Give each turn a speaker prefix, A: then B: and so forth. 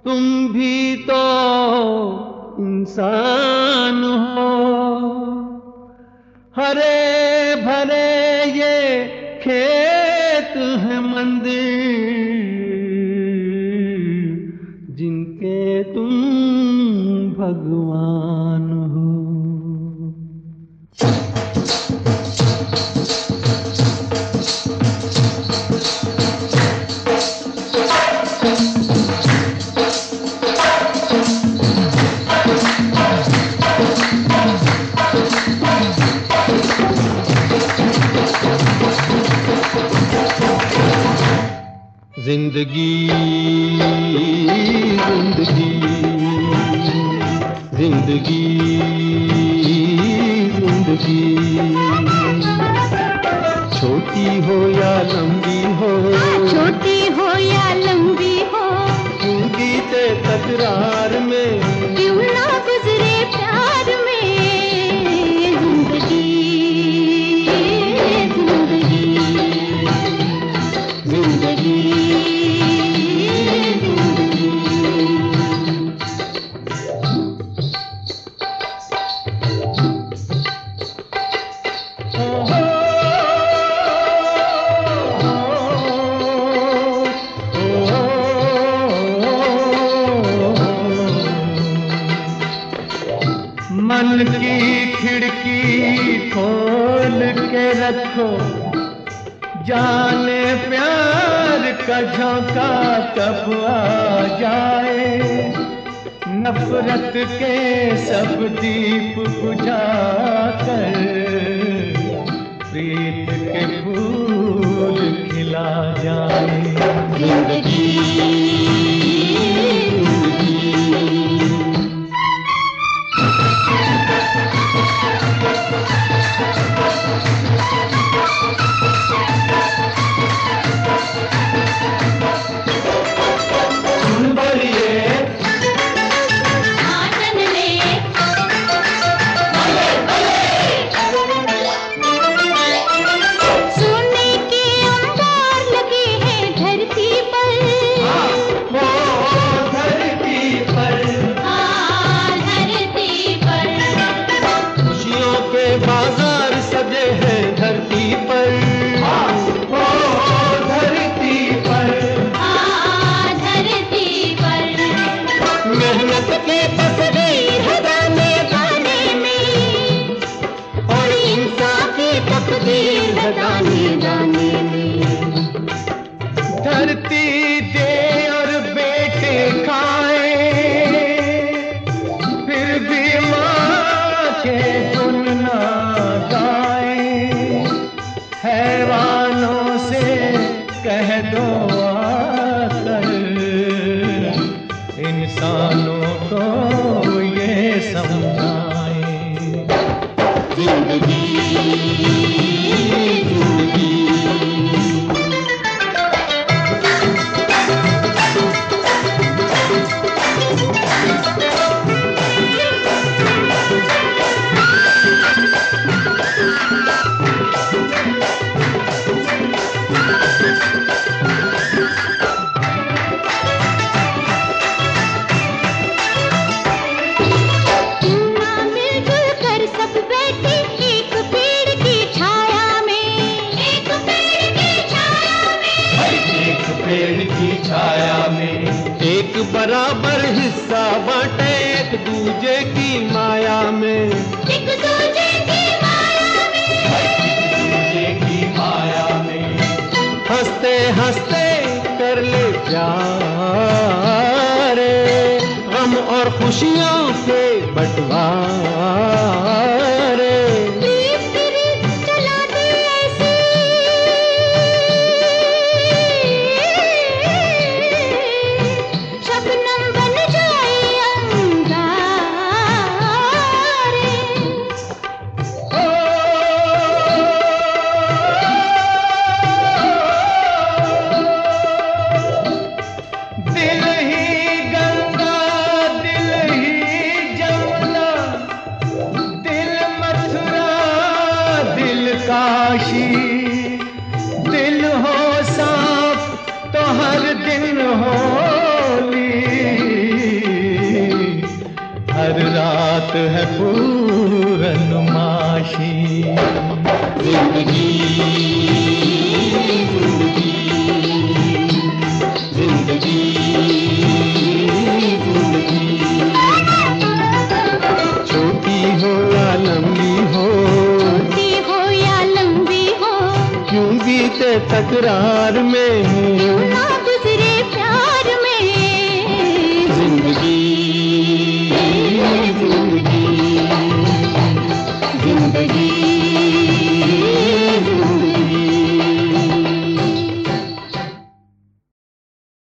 A: तुम भी तो इंसान हो। हरे भरे ये खेत है मंदिर, जिनके तुम भगवान हो। जिंदगी जिंदगी जिंदगी जिंदगी, छोटी हो या लंबी हो,
B: छोटी हो या लंबी हो,
A: क्यों बीते तकरार में,
B: क्यों ना गुजरे प्यार में। जिंदगी जिंदगी जिंदगी
A: मन की खिड़की खोल के रखो, जाने प्यार का झोंका कब आ जाए। नफरत के सब दीप बुझा कर प्रीत के फूल खिला जाए। जिंदगी बाजार सजे हैं धरती पर, धरती पर,
B: धरती पर।
A: मेहनत की तस्वीर है दाने दाने में, और इंसान की तकदीर है दाने दाने में। धरती दे और बेटे खाए, फिर भी माँ के हैवानों से कह दो आकर, इंसानों को ये समझाए। जिंदगी जिंदगी छाया में, एक बराबर हिस्सा बांटे एक दूजे की माया में,
B: एक दूजे की माया में,
A: एक दूजे की माया में। हंसते हंसते कर ले प्यार, गम और खुशियों के बंटवारे। दिल ही गंगा दिल ही जमुना, है पूरनमाशी। जिंदगी जिंदगी जिंदगी, छोटी हो या लंबी हो,
B: छोटी हो या लंबी हो,
A: क्यों बीते तकरार में